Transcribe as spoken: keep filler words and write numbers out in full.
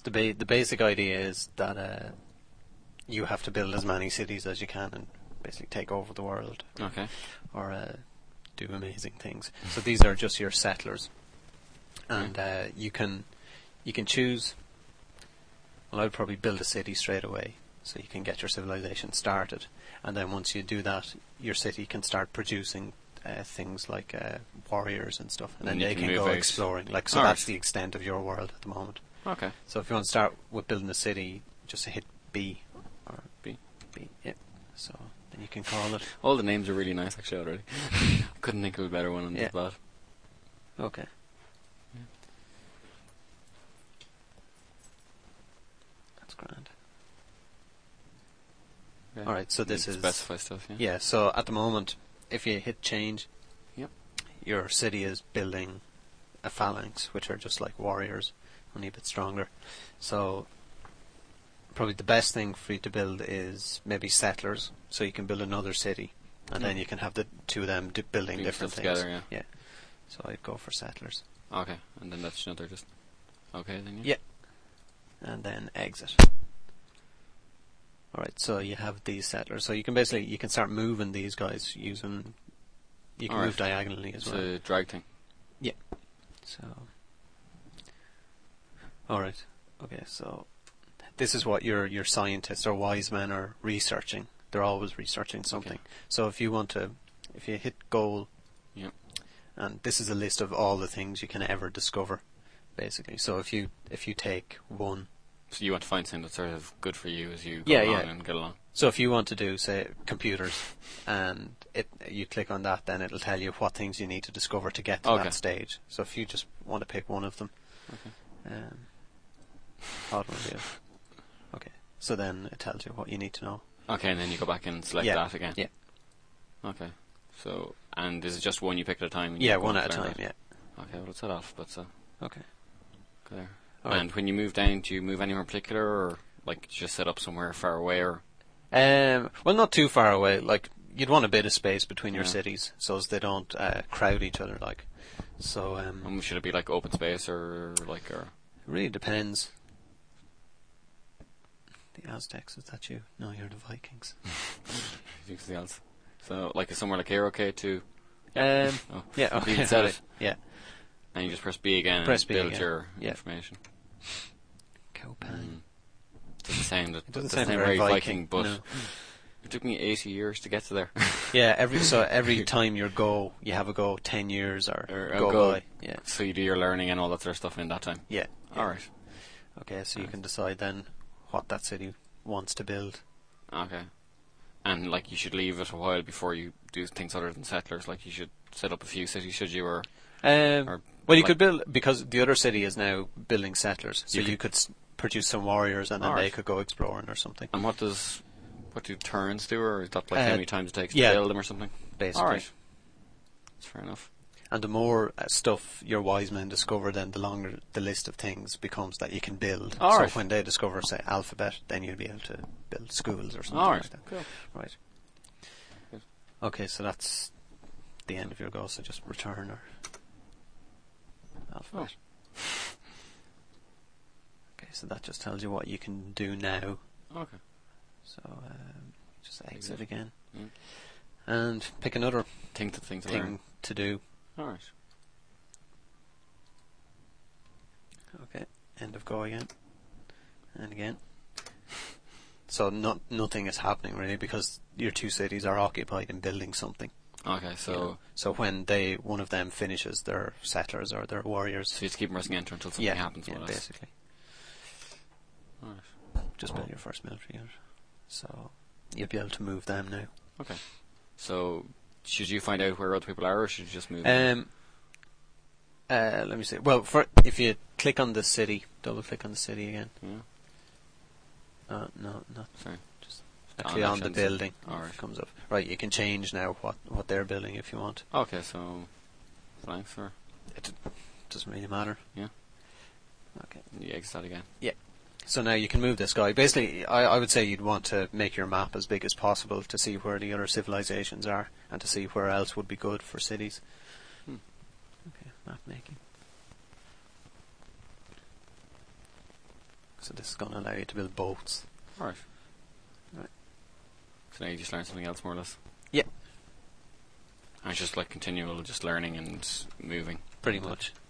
the ba- the basic idea is that uh, you have to build as many cities as you can and basically take over the world. Okay. Or uh, do amazing things. So these are just your settlers, and uh, you can you can choose. Well, I'd probably build a city straight away, so you can get your civilization started, and then once you do that, your city can start producing uh, things like uh, warriors and stuff, and, And then you they can can move go out. exploring. Like so, Alright. that's the extent of your world at the moment. Okay. So if you want to start with building a city, just hit B or B. B. Yeah. So then you can call it. All the names are really nice, actually, already. Couldn't think of a better one on Yeah. the spot. Okay. Yeah. That's grand. Yeah. All right. So this You is specify stuff. Yeah. yeah. So at the moment, if you hit change, Yep. your city is building a phalanx, which are just like warriors, only a bit stronger. So probably the best thing for you to build is maybe settlers, so you can build another city, and Yeah. then you can have the two of them di- building Doing different stuff things. together, yeah. So I'd go for settlers, Okay, and then that's another just. Okay, then yeah. Yeah. and then exit. All right, so you have these settlers. So you can basically you can start moving these guys using. You can All right. move diagonally as It's well. a drag thing. So, all right, okay. So, this is what your your scientists or wise men are researching. They're always researching something. Okay. So, if you want to, if you hit goal, Yep. and this is a list of all the things you can ever discover, basically. So, if you if you take one, So you want to find something that's sort of good for you as you go Yeah, along yeah. and get along. so if you want to do say computers, and it you click on that, then it'll tell you what things you need to discover to get to Okay. that stage. So, if you just want to pick one of them. Okay. Um, automobile. Okay. So then it tells you what you need to know. Okay, and then you go back and select Yeah, that again. yeah. Okay. So, and is it just one you pick at a time? and Yeah, you go one on at a to learn time. that? Yeah. Okay, well, it's that off, but so Okay. there. All right. And when you move down, do you move anywhere in particular, or like just set up somewhere far away, or Um. Well, not too far away. Like you'd want a bit of space between your Yeah. cities, so as they don't uh, crowd each other. Like. So um. um, should it be like open space, or like, or It really depends. The Aztecs, is that you? No, you're the Vikings. anything else? So, like, is somewhere like here okay to? Um. Oh, Yeah. you Okay. can set right, it, Yeah. and you just press B again Press and B build again. your Yeah. information. Cowpan. Mm. Doesn't sound It doesn't doesn't sound sound very very Viking, Viking, but no. it took me eighty years to get to there. Yeah. Every so every time you go, you have a go ten years or, Or a go, go. by. Yeah. So you do your learning and all that sort of stuff in that time. Yeah. yeah. All right. Okay, so you Nice. can decide then what that city wants to build. Okay. And like you should leave it a while before you do things other than settlers. Like you should set up a few cities, should you? Or, Um, or well, you like- could build because the other city is now building settlers, so You you, could, s- produce some warriors, and then Alright. they could go exploring or something. And what does what do turns do, or is that like Uh, how many times it takes yeah. to build them or something? Basically, All right. That's fair enough. and the more uh, stuff your wise men discover, then the longer the list of things becomes that you can build. Alright. So when they discover, say, alphabet, then you'll be able to build schools or something All like right. that. Cool. Right. Good. Okay, so that's the end of your goal. So just return or alphabet. Oh. Okay, so that just tells you what you can do now. Okay. So um, just exit Exit. again, Yeah. and pick another Think the thing to thing learn. to do. All right. Okay, end of go again, and again. So not nothing is happening really because your two cities are occupied in building something. Okay. So you know. So when they one of them finishes their settlers or their warriors, so you just keep pressing enter until something yeah, happens. yeah, with us. basically, All right. just build your first military unit. So you'll be able to move them now. Okay. So should you find out where other people are, or should you just move? them? Um. Uh, let me see. Well, for if you click on the city, double click on the city again. Yeah. Uh, no, not Sorry. just On actually on the actions. building. Alright. It comes up. Right, you can change now what what they're building if you want. Okay. So blanks, or It doesn't really matter. Yeah. Okay. you exit that again. So now you can move this guy. Basically, I, I would say you'd want to make your map as big as possible to see where the other civilizations are and to see where else would be good for cities. Hmm. Okay, map making. So this is going to allow you to build boats. Alright. Right. So now you just learn something else more or less. Yeah. And it's just like continual just learning and moving. Pretty much.